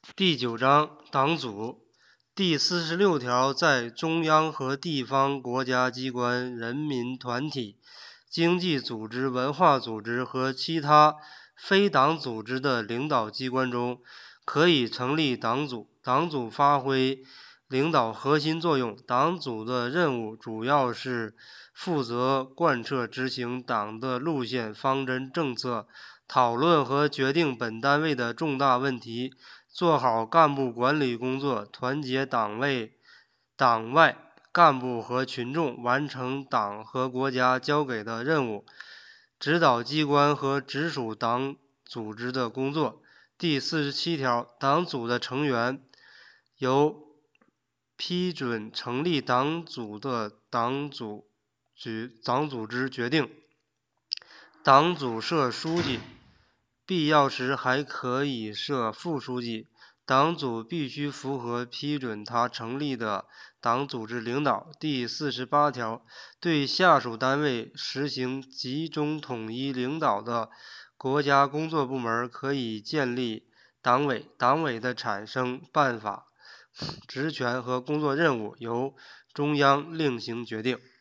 第9章党组第46条，在中央和地方国家机关、人民团体、经济组织、文化组织和其他非党组织的领导机关中，可以成立党组。党组发挥领导核心作用。党组的任务主要是负责贯彻执行党的路线、方针、政策，讨论和决定本单位的重大问题，做好干部管理工作，团结党外干部和群众，完成党和国家交给的任务，指导机关和直属党组织的工作。第47条，党组的成员由批准成立党组的党组织决定。党组设书记，必要时还可以设副书记。党组必须符合批准他成立的党组织领导。第48条，对下属单位实行集中统一领导的国家工作部门可以建立党委。党委的产生办法、职权和工作任务由中央另行决定。